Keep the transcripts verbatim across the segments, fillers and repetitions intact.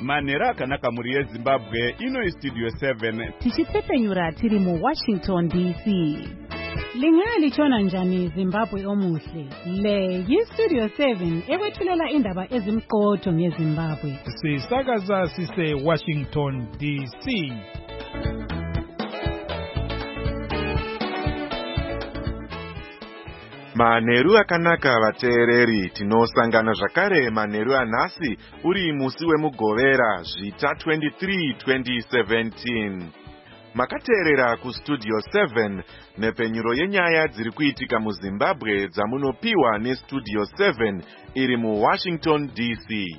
Manheru akanaka muri yeZimbabwe, ino iStudio seven. Tichitsepenyura tiri mu Washington D C. Lingalitshona njani Zimbabwe omuhle? Le yiStudio seven ekwethulela indaba ezimqotho ngeZimbabwe. Sisakaza sise Washington D C. Manheru akanaka vateereri, tinosangana zvakare manheru anhasi uri musi wemugovera zvita twenty-three twenty seventeen. Makateerera kuStudio seven nepenyuro yenyaya dziri kuitika muZimbabwe dzamunopiwa neStudio seven iri muWashington D C.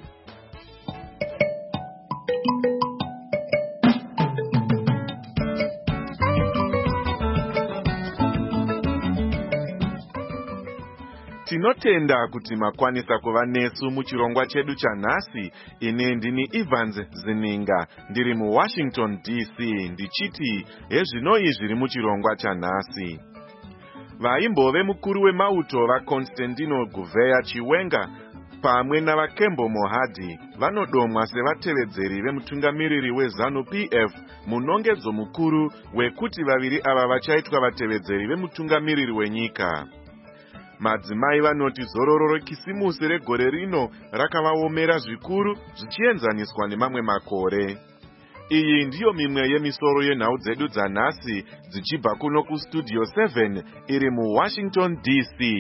Tinotenda kuti makwanisa kuva nesu muchirongwa chedu chanhasi. Ine ndini Evans Zininga ndiri muWashington D C ndichiti hezvinoi zviri muchirongwa chanhasi. Vaimbove mukuru wemauto vaConstantino Gouveia Chiwenga pamwe navaKembo Mohadi vanodomwa sevatevedzeri vemutungamiriri weZanu-P F munongedzo mukuru wekuti vaviri ava vachaitwa vatevedzeri vemutungamiriri wenyika. Madzimai vanoti zororo rekisimusi regore rino rakavaomera zvikuru zvichienzaniswa nemamwe makore. Iyi ndiyo mimwe yemisoro yenhau dzedu dzanhasi dzichibva kuno kuStudio seven iri muWashington D C.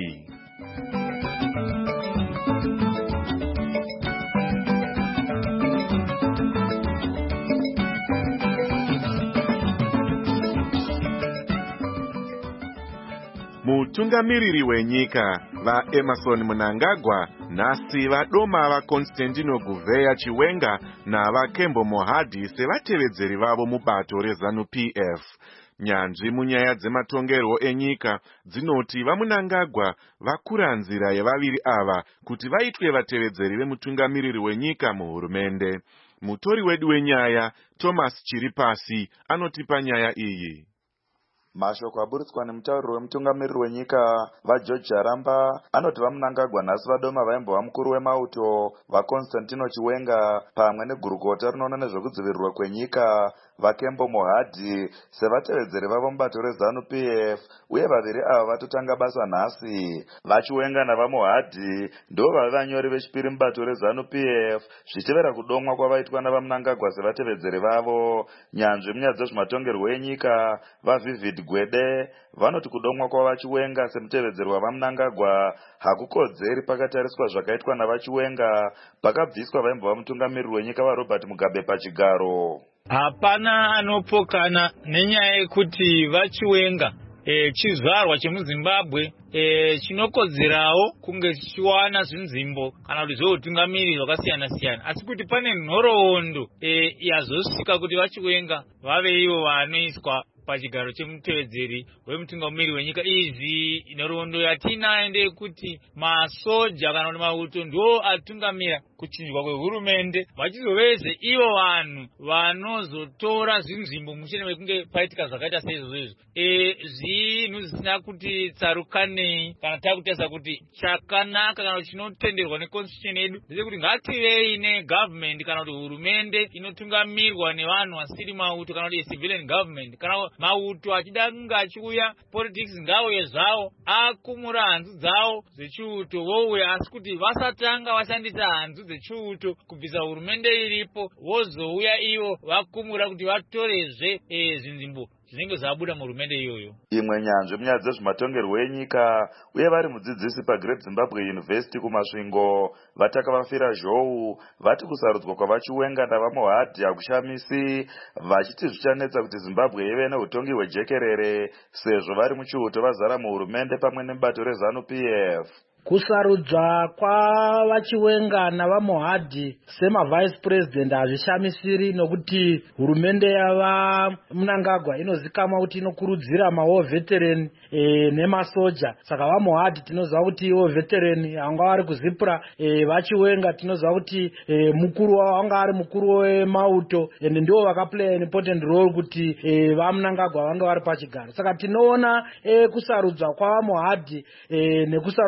Mutungamiriri wenyika vaEmerson Mnangagwa nhasi vadoma vaConstantino Gouveia Chiwenga navaKembo Mohadi sevatevedzeri vavo mubato reZanu-P F. Nyanzvi munyaya dzematongerwo enyika dzinoti vaMnangagwa vakura nzira yevaviri ava kuti vaitwe vatevedzeri vemutungamiriri wenyika muhurumende. Mutori wedu wenyaya Thomas Chiripasi anotipa nyaya iyi. Mashoko aburitswa nemutauriri wemutungamiriri wenyika vaGeorge Jaramba anoti vaMnangagwa nhasi vadoma vaimbova mukuru wemauto vaConstantino Chiwenga pamwe negurukota rinoona nezvekudzivirirwa kwenyika vaKembo Mohadi sevatevedzeri vavo mubato reZanu-P F, uye vaviri ava vatotanga basa nhasi. VaChiwenga navaMohadi ndo vave vanyori vechipiri mubato reZanu-P F zvichivera kudomwa kwavaitwa navaMnangagwa sevatevedzeri vavo. Nyanzvi munyaya dzezvematongerwo enyika vaVivid Gwede vanoti kudomwa kwavaChiwenga semutevedzeri wavaMnangagwa hakukodzeri pakatariswa zvakaitwa navaChiwenga pakabviswa vaimbova mutungamiriri wenyika vaRobert Mugabe pachigaro. Hapana anopokana nenyaya yekuti vaChiwenga e, chizvarwa chemuZimbabwe e, chinokodzerawo kunge chichiwana zvinzvimbo kana kuti zveutungamiriri hwakasiyana siyana, asi kuti pane nhoroondo e, yazosvika kuti vaChiwenga vave ivo vanoiswa pachigaro chemutevedzeri wemutungamiriri wenyika. Izvi nhoroondo yatinayo ndeyekuti masoja kana kuti mauto ndo atungamira kuchinjwa kwehurumende, vachizoveze ivo vanhu vanozotora zvinzvimbo mushure mekunge paitika zvakaita seizvozvo. E, zvinhu zvisina kuti tsarukanei kana takutarisa kuti chakanaka kana kuti chinotenderwa neconstitution yedu ndechekuti ngativei negovernment kana kuti hurumende inotungamirwa nevanhu vasiri mauto kana kuti civilian government. Kana mauto achida kunge achiuya politics ngauye zvawo akumura hanzu dzawo dzechiuto vouya, asi kuti vasatanga vashandisa hanzu dzechiuto kubvisa hurumende iripo vozouya ivo vakumura kuti vatorezve e, zvinzvimbo zvinenge zvabuda muhurumende iyoyo. Imwe nyanzvi munyaya dzezvematongerwo enyika uye vari mudzidzisi paGreat Zimbabwe University kumasvingo vatakavafira zhou vati kusarudzwa kwavaChiwenga navaMohadi hakushamisi, vachiti zvichanetsa kuti Zimbabwe ive neutongi hwejekerere sezvo vari muchiuto vazara muhurumende pamwe nemubato reZanu-P F. Kusarudzwa kwavaChiwenga navaMohadi semavice president hazvishamisiri nokuti hurumende yavaMnangagwa inozikamwa kuti inokurudzira mawo veteran e, nemasoja. Saka vaMohadi tinoziva kuti ivo veteran vanga vari kuzipura, e, vaChiwenga tinoziva kuti e, mukuru wavo vanga vari mukuru wemauto ende ndivo vakaplay an important role kuti e, vaMnangagwa vanga vari pachigaro. Saka tinoona e, kusarudzwa kwavaMohadi e, nekusarudzwa kwa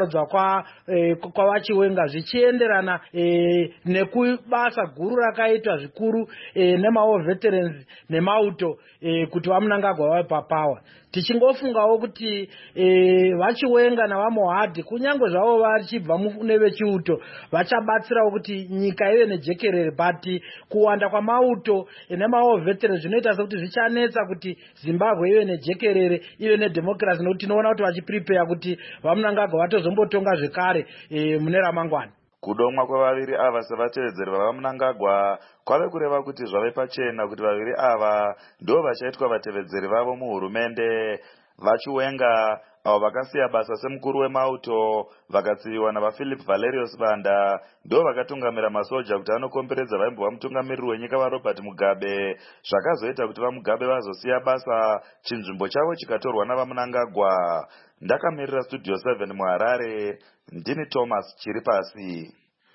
kwa eh, kwavachiwenga zvichienderana eh, nekubasa guru rakaitwa zvikuru eh, nemawo veterans nemauto eh, kuti vamunangagwa vave papawa. Tichingofungawo kuti eh, vachiwenga navamohadhi kunyange zvavo vachibva mune vechiuto vachabatsirawo kuti nyika ive nejekerere, but kuwanda kwamauto nemawo veterans zvinoita sekuti zvichanetsa kuti Zimbabwe ive nejekerere ive nedemocracy, nokuti tinoona kuti vachiprepare kuti vamunangagwa vatozombotonga zvekare e, mune ramangwana. Kudomwa kwevaviri ava sevatevedzeri vavamunangagwa kwave kureva kuti zvave pachena kuti vaviri ava ndo vachaitwa vatevedzeri vavo muhurumende. Vachiwenga avo vakasiya basa semukuru wemauto vakatsiviwa navaPhilip Valerius Banda ndo vakatungamira masoja kuti anokomberedza vaimbova mutungamiriri wenyika vaRobert Mugabe, zvakazoita kuti vaMugabe vazosiya basa chinzvimbo chavo chikatorwa navamunangagwa. Ndakamirira Studio seven muHarare, ndini Thomas Chiripasi.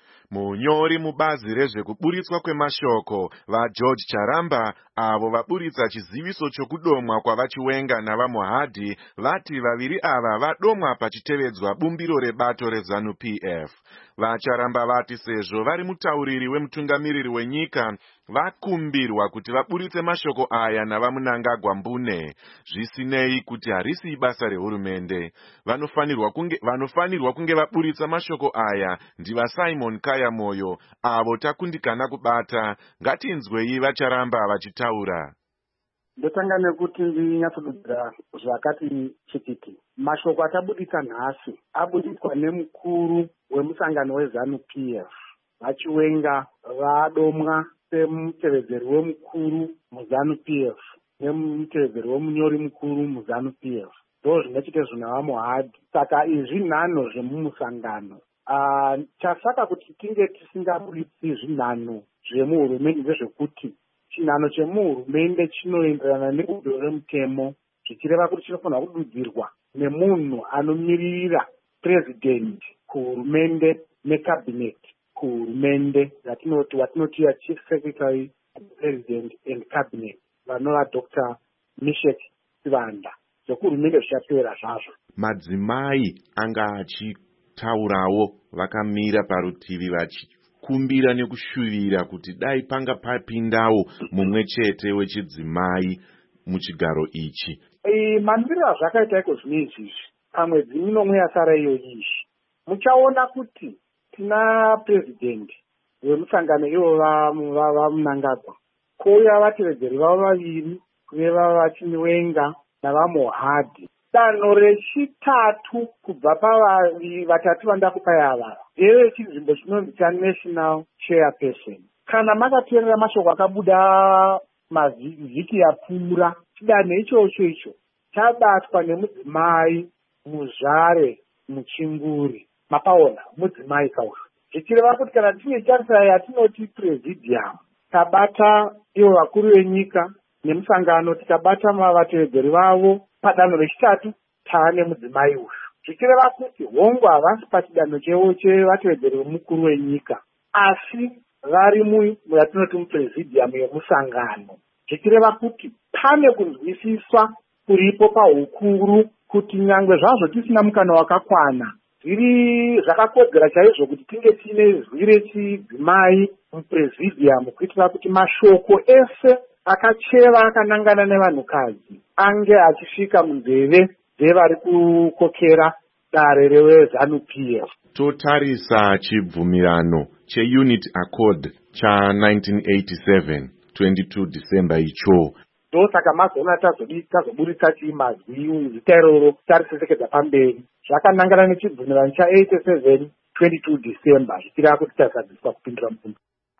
Munyori mubazi rezvekuburitswa kwemashoko vaGeorge Charamba avo vaburitsa chiziviso chokudomwa kwavachiwenga navamohadhi vati vaviri ava vadomwa pachitevedzwa bumbiro rebato reZANU P F. VaCharamba vati sezvo vari mutauriri wemutungamiriri wenyika vakumbirwa kuti vaburitse mashoko aya navamunangagwa mbune, zvisinei kuti harisi basa rehurumende. Vanofanirwa kunge vanofanirwa kunge vaburitsa mashoko aya ndiva Simon Kaya Moyo avo takundikana kubata. Ngatinzwei vaCharamba vachitaura. Ndotanga nekuti ndinyatsodudzira zvakati chitiki. Mashoko atabuditsa nhasi abuditswa nemukuru wemusangano weZANU P F. Vachiwenga vadomwa semutevedzeri wemukuru muZANU P F nemutevedzeri wemunyori mukuru muZANU P F. Ndo zvinochite zvunavamohadhi. Saka izvi nhano zvemumusangano. Uh, chasaka kuti tinge tisingabuditsi zvinhano zvemuhurumende ndezvekuti chinhano chemuhurumende chinoenderana nebudo remutemo, zvichireva kuti chinofanira kududzirwa nemunhu anomirira president kuhurumende necabinet kuhurumende, yatinoti watinoti chief secretary president and cabinet, vanova Doctor Mishek Sivanda. Zvekuhurumende zvichapera zvazvo. Madzimai anga achitaurawo vakamira parutivi vachikumbira nekushuvira kuti dai panga papindawo mumwe chete wechidzimai muchigaro ichi. E, mamiriro azvakaita iko zvine izvizvi pamwedzi minomwe yasara iyo izvi muchaona kuti tina president wemusangano ivo vamunangagwa kouya vatevedzeri vavo vaviri veva Vachiwenga navamohadhi. Danho rechitatu kubva pavavi vatatu vandakupai ava ndeve chinzvimbo chinonzi chaNational Chairperson. Kana makateerera mashoko akabuda mavhiki yapfuura, chidanho ichocho icho chabatwa nemudzimai muzvare muchinguri. Mapaona mudzimai kauri, zvichireva kuti kana tine charisai yatinoti presidium tabata ivo vakuru venyika nemusangano, tikabata mavatevedzeri vavo padanho rechitatu taane mudzimai uyu, zvichireva kuti hongu havasi pachidanho chevo chevatevedzeri vemukuru wenyika asi vari muyatinoti mupresidium yemusangano, zvichireva kuti pane kunzwisiswa kuripo paukuru kuti nyangwe zvazvo tisina mukana wakakwana zviri zvakakodzera chaizvo kuti tinge tiine zwi rechidzimai mupresidium kuitira kuti mashoko ese akacheva akanangana nevanhukadzi ange achisvika munzeve dzevari kukokera dare reweZANU P F. Totarisa chibvumirano cheUnity Accord cha nineteen eighty-seven twenty-two December icho. Ndosaka mazoona tazoburitsa chimazwi zita iroro tarisesekedza pamberi zvakanangana nechibvumirano cha eighty-seven twenty-two December zvichireva kuti tazadziswa kupindura mubvunzo.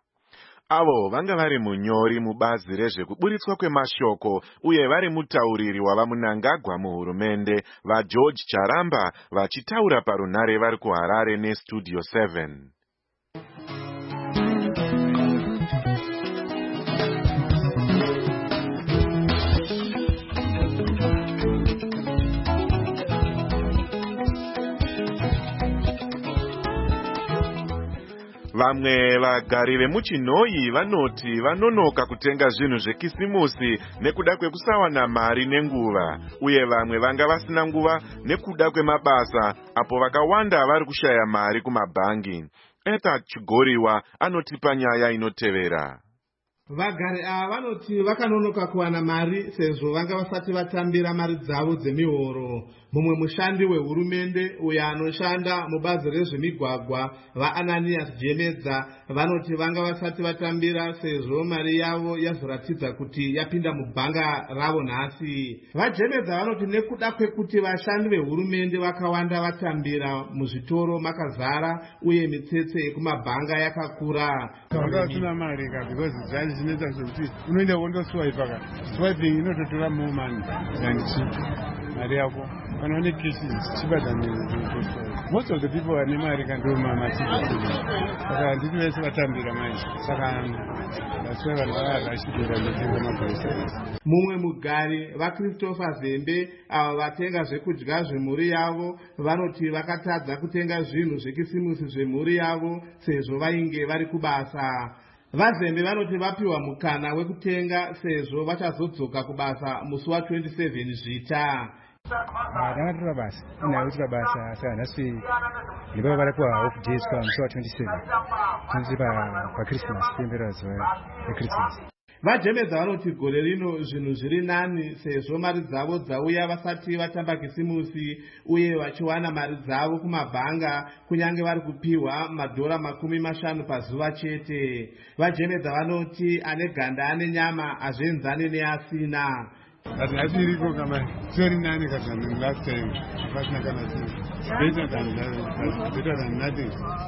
Avo vanga vari munyori mubazi rezvekuburitswa kwemashoko uye vari mutauriri wavamunangagwa muhurumende vaGeorge Charamba vachitaura parunhare vari kuHarare neStudio seven. Vamwe vagari vemuchinoi vanoti vanonoka kutenga zvinhu zvekisimusi nekuda kwekusawana mari nenguva, uye vamwe vanga vasina nguva nekuda kwemabasa apo vakawanda vari kushaya mari kumabhangi. Eta Chigoriwa anotipa nyaya inotevera. Vagari ava vanoti vakanonoka kuwana mari sezvo vanga vasati vatambira mari dzavo dzemihoro. Mumwe mushandi wehurumende uyo anoshanda mubazi rezvemigwagwa vaAnanias Jemedza vanoti vanga vasati vatambira sezvo mari yavo yazoratidza kuti yapinda mubhanga ravo nhasi. VaJemedza vanoti nekuda kwekuti vashandi vehurumende vakawanda vatambira, muzvitoro makazara uye mitsetse yekumabhanga yakakura. Vakasina mari ka because zvani zvinoita zvekuti unoenda wondoswipe ka swiping inototora more money than cheap. Mari yako kana une cash cheaper than most of the people are nemari kando mama cheap. Saka nditi vese vatambira manje. Saka that's why vanhu varashidira nekutenga mabhayisikoro. Mumwe mugari vaChristopher Zembe ava vatenga zvekudya zvemhuri yavo vanoti vakatadza kutenga zvinhu zvekisimusi zvemhuri yavo sezvo vainge vari kubasa. VaZembe vanoti vapiwa mukana wekutenga sezvo vachazodzoka kubasa musi wa twenty-seven zvita. Ndakatora basa inayoitika basa saka nhasi ndibava vari kuwa off days kwa musi wa twenty-seven tiri pa Christmas pembera zuva reChristmas. VaJemedza vanoti gore rino zvinhu zviri nani sezvo mari dzavo dzauya vasati vatamba kisimusi uye vachiwana mari dzavo kumabhanga kunyange vari kupiwa madhora makumi mashanu pazuva chete. VaJemedza vanoti ane ganda ane nyama hazvienzani neasina. Asi nhasi iriko kama sori nani kana last time pasina kana better than better than nothing.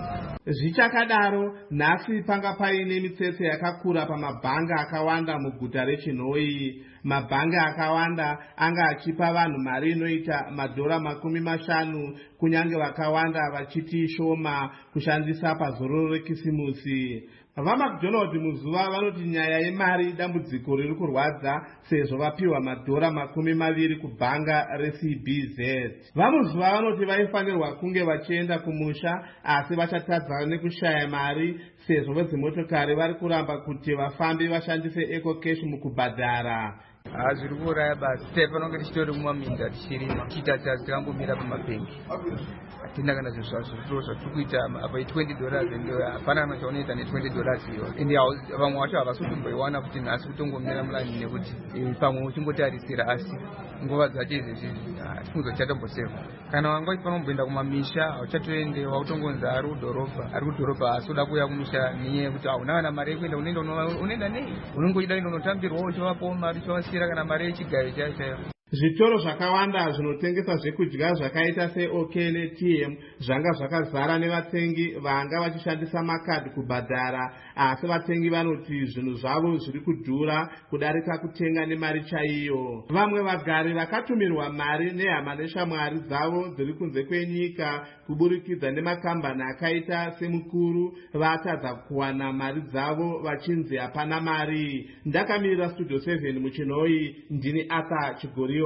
Zvichakadaro, nhasi panga paine mitsetse yakakura pamabhanga akawanda muguta reChinoi. Mabhanga akawanda anga achipa vanhu mari inoita madhora makumi mashanu kunyange vakawanda vachiti shoma kushandisa pazororo rekisimusi. VaMcDonald muzuva vanoti nyaya yemari dambudziko riri kurwadza sezvo vapiwa madhora makumi maviri kubhanga reC B Z. VaMuzuva vanoti vaifanirwa kunge vachienda kumusha asi vachatadza nekushaya mari sezvo vedzimotokari vari kuramba kuti vafambi vashandise EcoCash mukubhadhara. Zviri kuuraya basi tai panonge tichitori mumaminda tichirima tichita tikangomira pamabhengi hatina kana zvinhu zvazvo zvatiri kuita apa twenty dollars ende hapana machaonoita ne-twenty dollars iyo ende vamwe vacho havasi kutomboiwana kuti nhasi kutongomira mulani nekuti pamwe uchingotarisira asi nguva dzacho izvezvi hatifunzo tichatomboseva. Kana wanga uchifanomboenda kumamisha hauchatoende wautongonzi ari kudhorobha ari kudhorobha asi uda kuuya kumusha nenyaya yekuti hauna kana mari yekuenda unoenda nei unenge uchida kuenda unotambirwa uchivapawo mari uchivasiyira kana mari yechigayo chaiyo chaiyo. Zvitoro zvakawanda zvinotengesa zvekudya zvakaita seOK neT M zvanga zvakazara nevatengi vanga vachishandisa makadhi kubhadhara, asi vatengi vanoti zvinhu zvavo zviri kudhura kudarika kutenga nemari chaiyo. Vamwe vagari vakatumirwa mari nehama neshamwari dzavo dziri kunze kwenyika kuburikidza nemakambani akaita semukuru vatadza kuwana mari dzavo vachinzi hapana mari. Ndakamirira Studio seven muChinoi, ndini Arthur Chigoriwa.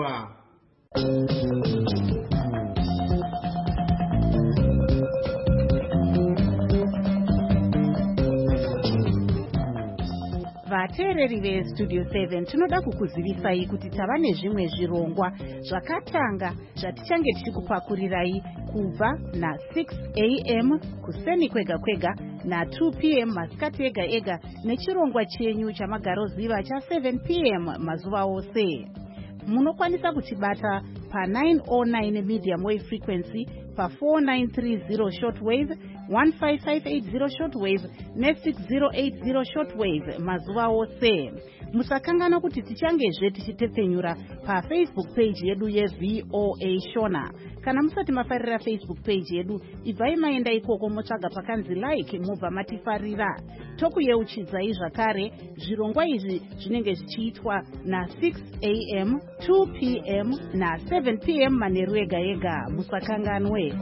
Vateereri veStudio seven tinoda kukuzivisai kuti tava nezvimwe zvirongwa zvakatanga zvatichange tichikupakurirai kubva na-six a m kuseni kwega kwega na-two p m masikati ega ega nechirongwa chenyu chamagaroziva cha-seven p m mazuva ose. Munokwanisa kutibata pa-nine oh nine medium wave frequency, pa-four nine three zero shortwave, one five five eight zero shortwave ne-six zero eight zero shortwave mazuva ose. Musakangana kuti tichangezve tichitepfenyura paFacebook page yedu yeV O A Shona. Kana musati mafarira Facebook page yedu, ibvai maenda ikoko motsvaga pakanzi like mubva matifarira. Tokuyeuchidzai zvakare zvirongwa izvi zvinenge zvichiitwa na-six a m, two p m na-seven p m manheru ega ega. Musakanganwe.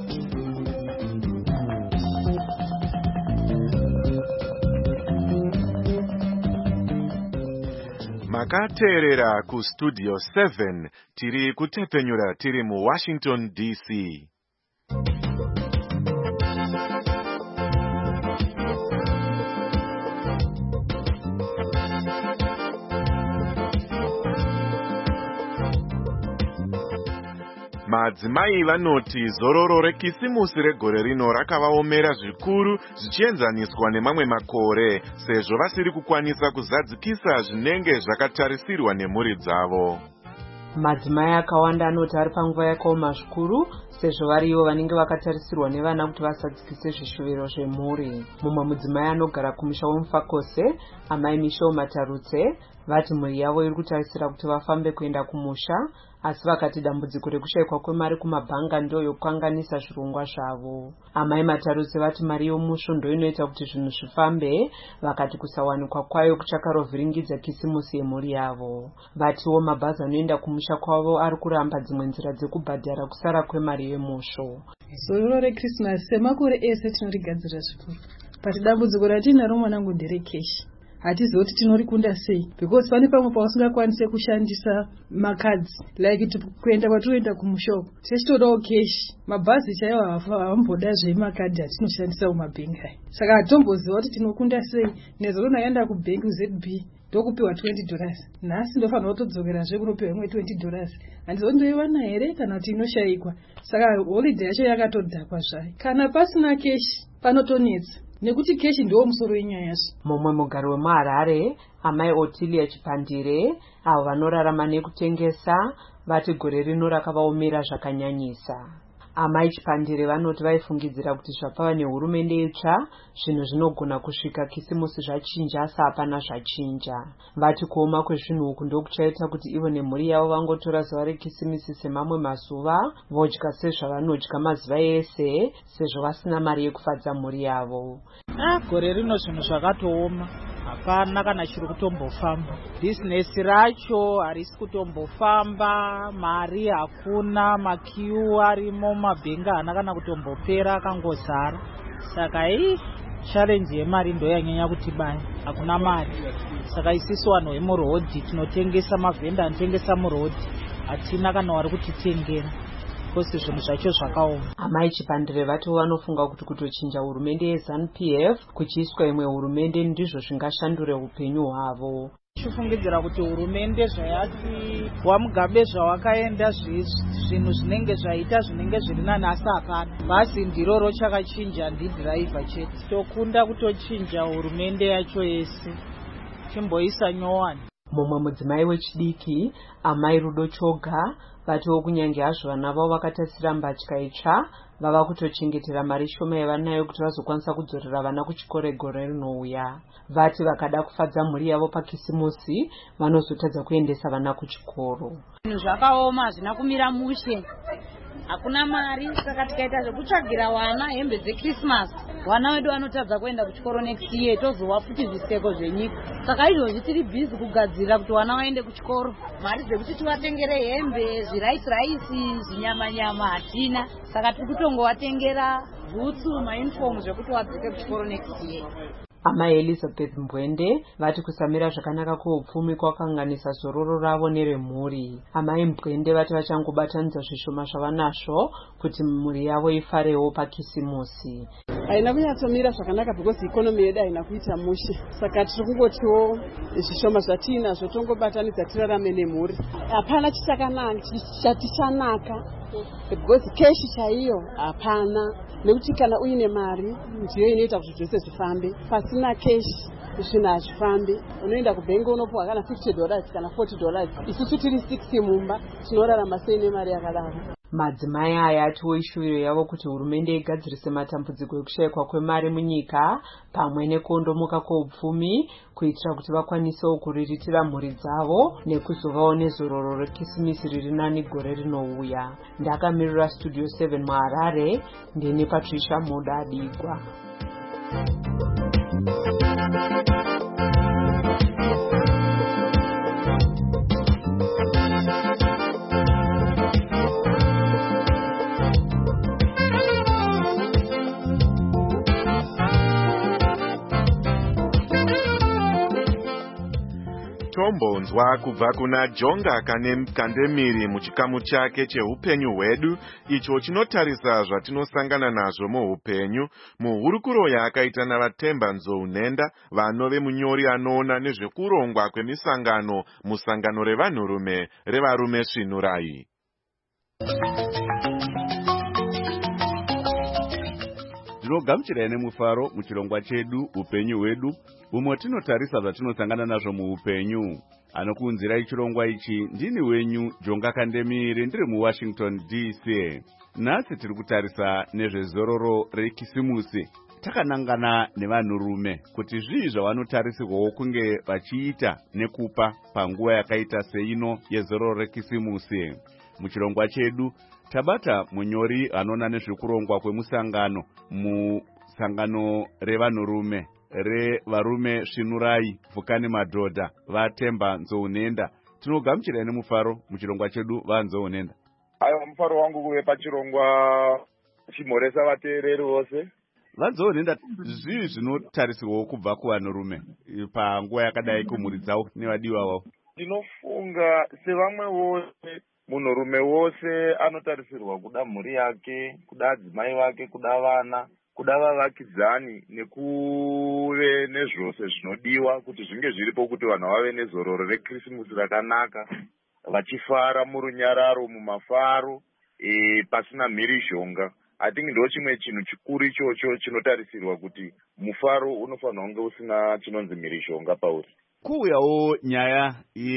Makateerera kuStudio seven tiri kutepfenyura tiri muWashington D C. Madzimai vanoti zororo rekisimusi regore rino rakavaomera zvikuru zvichienzaniswa nemamwe makore, sezvo vasiri kukwanisa kuzadzikisa zvinenge zvakatarisirwa nemhuri dzavo. Madzimai akawanda anoti ari panguva yakaoma zvikuru, sezvo varivo vanenge vakatarisirwa nevana kuti vasadzikise zvishuviro zvemhuri. Mumwe mudzimai anogara kumusha wemufakose, amai Misho Matarutse, vati mhuri yavo iri kutarisira kuti vafambe kuenda kumusha, asi vakati dambudziko rekushayikwa kwemari kumabhanga ndiyo yokukanganisa zvirongwa zvavo. Amai Matarutse vati mari yomusho ndo inoita kuti zvinhu zvifambe, vakati kusawanikwa kwayo kuchakarovhiringidza kisimusi yemhuri yavo. Vatiwo mabhazi anoenda kumusha kwavo ari kuramba dzimwe nzira dzekubhadhara kusara kwemari yemusho. Zororo reKrismasi semakore ese tinorigadzira zvikuru. Pati dambudziko ratinaro mwanangu nderekeshi. Hatizivi kuti tinorikunda sei, because pane pamwe pausingakwanise kushandisa makadzi like kuenda kwatoenda kumushopo tichitodawo keshi. Mabhazi chaiwo havamboda zvemakadhi atinoshandisa mumabhengi. Saka hatomboziva kuti tinokunda sei. Nezuro ndaenda kubhengi U Z B ndokupiwa twenty dollars. Nhasi ndofanira kutodzokerazve kunopiwa imwe twenty dollars. Handizivi ndoiwana here kana kuti inoshayikwa. Saka holiday yacho yakatodhakwa zvayo. Kana pasina keshi panotonetsa. Nekuti keshi ndiwo musoro wenyaya yacho. Mumwe mugari wemuHarare, amai Otilia Chipandire, avo vanorarama nekutengesa, vati gore rino rakavaomera zvakanyanyisa. Amai Chipandire vanoti vaifungidzira kuti zvapava nehurumende itsva, zvinhu zvinogona kusvika kisimusi zvachinja asi hapana zvachinja. Vati kuoma kwezvinhu uku ndokuchaita kuti ivo nemhuri yavo vangotora zuva rekisimisi semamwe mazuva, vodya sezvavanodya mazuva ese, sezvo vasina mari yekufadza mhuri yavo. Ah, gore rino zvinhu zvakatooma. Hapana kana chiri kutombofamba. Bhizinesi racho harisi kutombofamba, mari hakuna, makiu arimo, mabhengi haana kana kutombopera akangozara. Saka hii challenge yemari ndo yanyanya kutibaya, hakuna mari. Saka isisu vanhu vemurodhi tinotengesa, mavhenda anotengesa murodhi, hatina kana wari kutitengera. Kosi zvinhu zvacho zvakaoma. Amai Chipandire vati vanofunga kuti kutochinja hurumende yeZANU P F kuchiiswa imwe hurumende ndizvo zvingashandure upenyu hwavo. Chifungidzira kuti hurumende zvayati wamugabe zvawakaenda zvinhu zvinenge zvaita zvinenge zviri nani asi hapana. Basi ndiroro chakachinja ndidhiraivha chete. Tokunda kutochinja hurumende yacho yese. Chimboisa nyowani. Mumwe mudzimai wechidiki, amai Rudo Choga, vatiwo kunyange hazvo vana vavo vakatarisira mbatya itsva, vava kutochengetera mari shoma yavanayo kuti vazokwanisa kudzorera vana kuchikoro gore rinouya. Vati vakada kufadza mhuri yavo pakisimusi, vanozotadza kuendesa vana kuchikoro. Zvinhu zvakaoma, hazvina kumira mushe. Hakuna mari, saka tikaita zvekutsvagira wana hembe dzeKrismasi, wana wedu vanotadza kuenda kuchikoro next year, tozowa futi zviseko zvenyika. Saka izvozvi tiri bhizi kugadzira kuti wana waende kuchikoro. Mari dzekuti tivatengere hembe, zviraisi raisi, zvinyama-nyama hatina. Saka tiri kutongovatengera bhutsu, maunifomu zvekuti vadzoke kuchikoro next year. Amai Elizabeth Mbwende vati kusamira zvakanaka kuupfumi kwakanganisa zororo ravo neremhuri. Amai Mbwende vati vachangobatanidza zvishoma zvavanazvo kuti mhuri yavo ifarewo pakisimusi. Haina kunyatsomira zvakanaka because ikonomi yedu haina kuita mushe. Saka tiri kungotiwo zvishoma zvatinazvo tongobatanidza tirarame nemhuri. Hapana chichatichanaka because keshi chaiyo hapana. Nekuti kana uine mari ndiyo inoita kuti zvese zvifambe. Pasina keshi zvinhu hazvifambi. Unoenda kubhengi unopuwa kana fifty dollars kana forty dollars. Isusu tiri sixty mumba tinorarama sei nemari yakadaro. Madzimai aya atiwo ishuviro yavo kuti hurumende igadzirise matambudziko ekushayikwa kwemari munyika pamwe nekondomuka kweupfumi kuitira kuti vakwanisewo kuriritira mhuri dzavo nekuzovawo nezororo rekisimisi riri nani gore rinouya. Ndakamirira Studio seven muHarare, ndini Patricia Muda Digwa. Tombonzwa kubva kuna Jonga Kandemiri muchikamu chake cheupenyu hwedu, icho chinotarisa zvatinosangana nazvo muupenyu, muhurukuro yaakaita navatemba Nzou Nhenda, vanove munyori anoona nezvekurongwa kwemisangano musangano revanhurume revarume Svinurai. Ndinogamuchirai nemufaro muchirongwa chedu upenyu hwedu, umwe tinotarisa zvatinosangana nazvo muupenyu. Anokuunzirai chirongwa ichi ndini wenyu Jonga Kandemire, ndiri muWashington D C. Nhasi tiri kutarisa nezvezororo rekisimusi. Takanangana nevanhurume kuti zvii zvavanotarisirwawo kunge vachiita nekupa panguva yakaita seino yezororo rekisimusi. Muchirongwa chedu tabata munyori anoona nezvekurongwa kwemusangano musangano revanhurume revarume Svinurai Vhukani Madhodha vaTemba Nzounenda. Tinogamuchirai nemufaro muchirongwa chedu vaNzounenda. Aiwa, mufaro wangu kuve pachirongwa chimhoresa vateereri vose. VaNzounenda, zvii zvinotarisirwawo kubva kuvanhurume panguva yakadai kumhuri dzavo nevadiwa vavo? Ndinofunga sevamwe vose, munhurume wose anotarisirwa kuda mhuri yake, kuda adzimai vake, kuda vana, kuda vavakidzani, nekuve nezvose zvinodiwa kuti zvinge zviripo kuti vanhu vave nezororo rekirisimusi rakanaka, vachifara murunyararo, mumafaro, e, pasina mhirizhonga. Atingi ndo chimwe chinhu chikuru ichocho chinotarisirwa kuti mufaro unofanira kunge usina chinonzi mhirizhonga pauri. Kuuyawo nyaya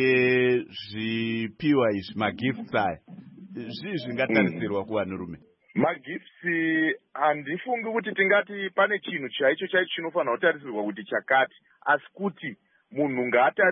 yezvipiwa izvi, magifts aya, zvii zvingatarisirwa mm. kuvanhurume? Magifts handifungi kuti tingati pane chinhu chaicho chaicho chinofanira kutarisirwa kuti chakati, asi kuti munhu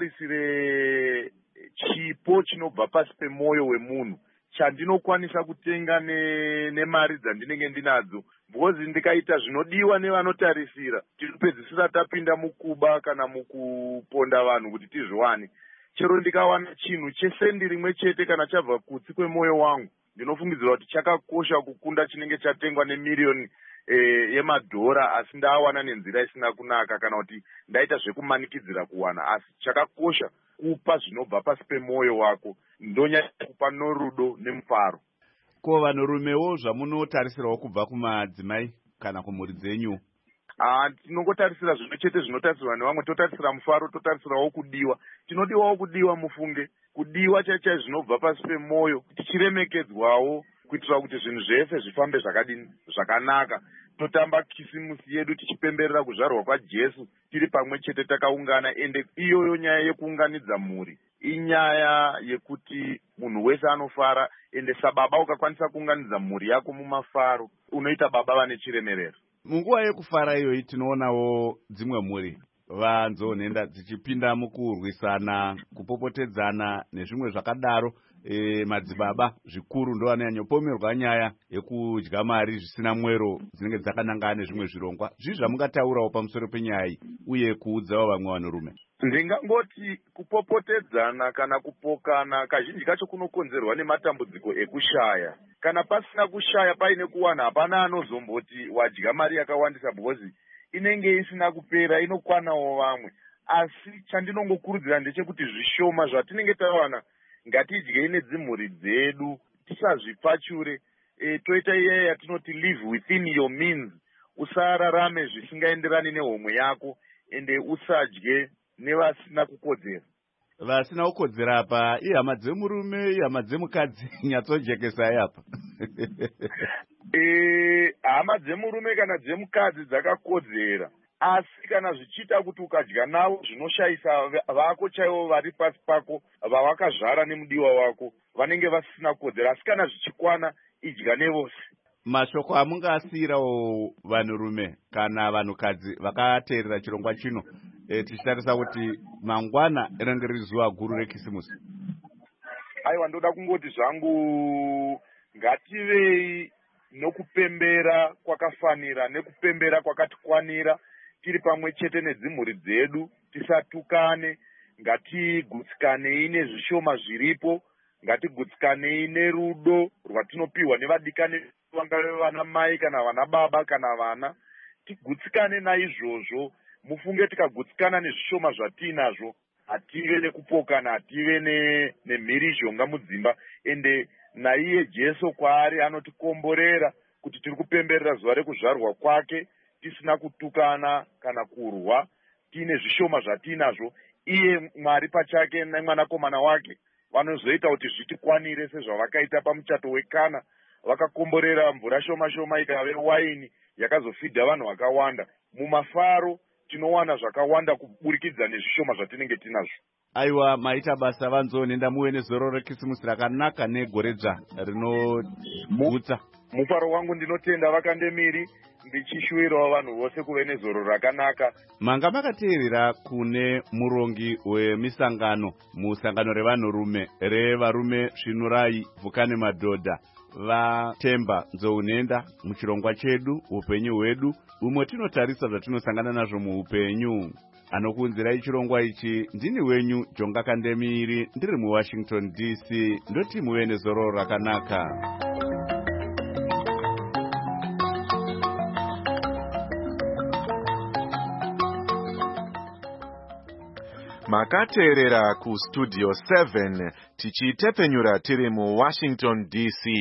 ngaatarisire chipo chinobva pasi pemwoyo wemunhu chandinokwanisa kutenga nemari ne dzandinenge ndinadzo, because ndikaita zvinodiwa nevanotarisira tinopedzisira tapinda mukuba kana mukuponda vanhu kuti tizviwane. Chero ndikawana chinhu chesendi rimwe chete kana chabva kutsi kwemwoyo wangu, ndinofungidzira kuti chakakosha kukunda chinenge chatengwa nemiriyoni e, yemadhora asi ndawana nenzira isina kunaka, kana kuti ndaita zvekumanikidzira kuwana. Asi chakakosha kupa zvinobva pasi pemwoyo wako, ndonyanya kupa norudo nemufaro. Ko vanhurumewo zvamunotarisirawo kubva kumadzimai kana kumhuri dzenyu? Ah, tinongotarisira zvimwe chete zvinotarisirwa nevamwe. Totarisira mufaro, totarisirawo kudiwa. Tinodiwawo kudiwa, mufunge kudiwa chaichai zvinobva pasi pemwoyo, tichiremekedzwawo kuitira kuti zvinhu zvese zvifambe zvakadini zvakanaka. Totamba kisimusi yedu tichipemberera kuzvarwa kwaJesu tiri pamwe chete takaungana. Ende iyoyo nyaya yekuunganidza mhuri inyaya yekuti munhu wese anofara. Ende sababa ukakwanisa kuunganidza mhuri yako mumafaro, unoita baba vane chiremerero. Munguva yekufara iyoyi tinoonawo dzimwe mhuri vaNzounenda dzichipinda mukurwisana, kupopotedzana nezvimwe zvakadaro. E, madzibaba zvikuru ndo anonyanyopomerwa nyaya yekudya mari zvisina mwero dzinenge dzakanangana nezvimwe zvirongwa. Zvii zvamungataurawo pamusoro penyaya iyi uye kuudzawo vamwe vanhurume? Ndingangoti kupopotedzana kana kupokana kazhinji kacho kunokonzerwa nematambudziko ekushaya. Kana pasina kushaya paine kuwana, hapana anozomboti wadya mari yakawandisa, bhozi inenge isina kupera, inokwanawo vamwe. Asi chandinongokurudzira ndechekuti zvishoma zvatinenge tawana ngatidyei nedzimhuri dzedu, tisazvipfachure. E, toita iye yatinoti live within your means. Usararame zvisingaenderani nehomwe yako, ende usadye nevasina kukodzera. Vasina kukodzera apa ihama dzemurume, ihama dzemukadzi, nyatsojekesai apa. e, hama dzemurume kana dzemukadzi dzakakodzera, asi kana zvichiita kuti ukadya navo zvinoshayisa vako chaivo vari pasi pako, vawakazvara nemudiwa wako, vanenge vasina kukodzera. Asi kana zvichikwana, idya nevose. Mashoko amungasiyirawo vanhurume kana vanhukadzi vakateerera chirongwa chino, e, tichitarisa kuti mangwana rinenge riri zuva guru rekisimusi? Aiwa, ndoda kungoti zvangu ngativei nokupembera kwakafanira, nekupembera kwakatikwanira, tiri pamwe chete nedzimhuri dzedu, tisatukane, ngatigutsikanei nezvishoma zviripo, ngatigutsikanei nerudo rwatinopiwa nevadikani vangave vana mai kana vana baba kana vana. Tigutsikane naizvozvo. Mufunge tikagutsikana nezvishoma zvatinazvo, hative nekupokana, hative nemhirizhonga mudzimba. Ende naiye Jesu kwaari anotikomborera kuti tiri kupemberera zuva rekuzvarwa kwake tisina kutukana kana kurwa, tiine zvishoma zvatinazvo. Iye Mwari pachake nemwanakomana wake vanozoita kuti zvitikwanire sezvavakaita pamuchato wekana, vakakomborera mvura shoma shoma ikave waini yakazofidha vanhu vakawanda. Mumafaro tinowana zvakawanda kuburikidza nezvishoma zvatinenge tinazvo. Aiwa, maita basa vanzonenda muwe nezoro rekisimusi rakanaka negoredzva rinogutsa. Mufaro wangu ndinotenda vakandemiri ndichishuvirawo vanhu vose kuve nezoro rakanaka. Manga makateerera kune murongi wemisangano musangano revanhurume revarume Svinurai Vhukane Madhodha vatemba nzounenda muchirongwa chedu upenyu hwedu umwe tinotarisa zvatinosangana nazvo muupenyu. Anokunzirai chirongwa ichi ndini wenyu Jonga Kandemiri ndiri muWashington D C. Ndoti muve nezoro rakanaka. Makateerera ku Studio seven tichitepenyura tiri mu Washington D C.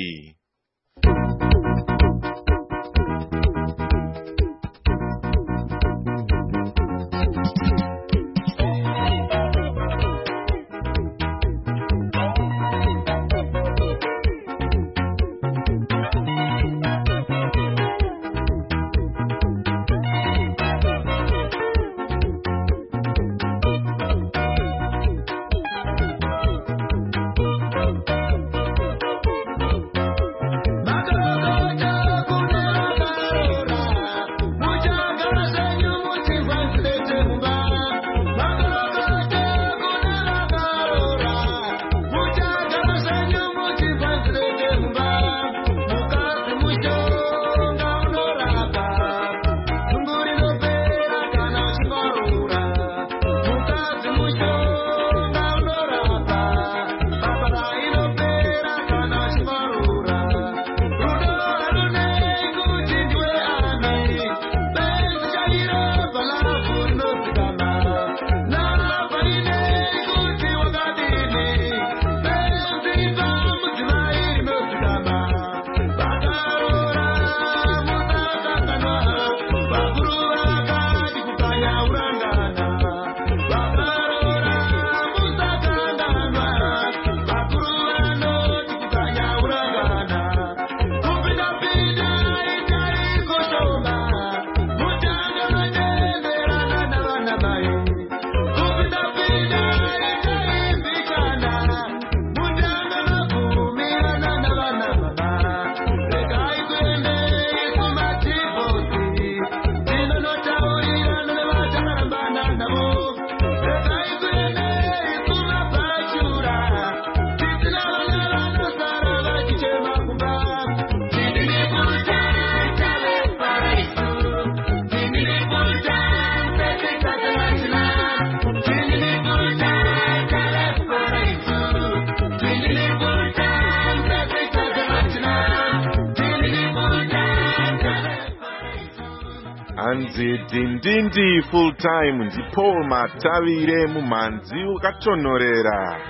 Anzi dindindi full time ndipo matavire mumanzi ukatonorera.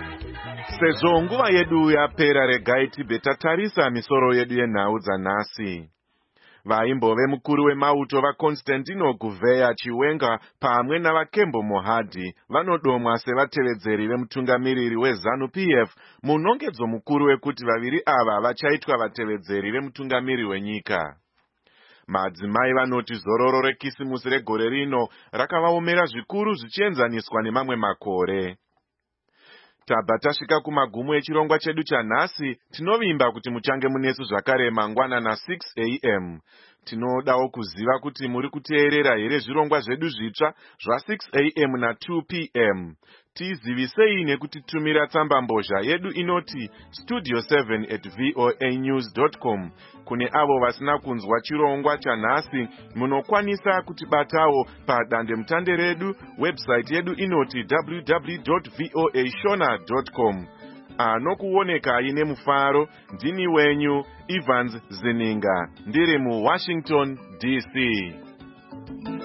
Sezvo nguva yedu yapera, regai tibve tarisa misoro yedu yenhau dzanhasi. Vaimbove mukuru wemauto vaConstantino Gouveia Chiwenga pamwe navaKembo Mohadhi vanodomwa sevatevedzeri vemutungamiriri weZANU-P F munongedzo mukuru wekuti vaviri ava vachaitwa vatevedzeri vemutungamiriri wenyika. Madzimai vanoti zororo rekisimusi regore rino rakavaomera zvikuru zvichienzaniswa nemamwe makore. Tabva tasvika kumagumo echirongwa chedu chanhasi. Tinovimba kuti muchange munesu zvakare mangwanana six a m Tinodawo kuziva kuti muri kuteerera here zvirongwa zvedu zvitsva zva-six a m na two p m Tizivisei nekutitumira tsamba mbozha yedu inoti studio seven at voa news dot com. Kune avo vasina kunzwa chirongwa chanhasi, munokwanisa kutibatawo padande mutande redu. Website yedu inoti w w w dot voa shona dot com. Anokuoneka ine mufaro ndini wenyu Evans Zininga ndiri mu Washington D C.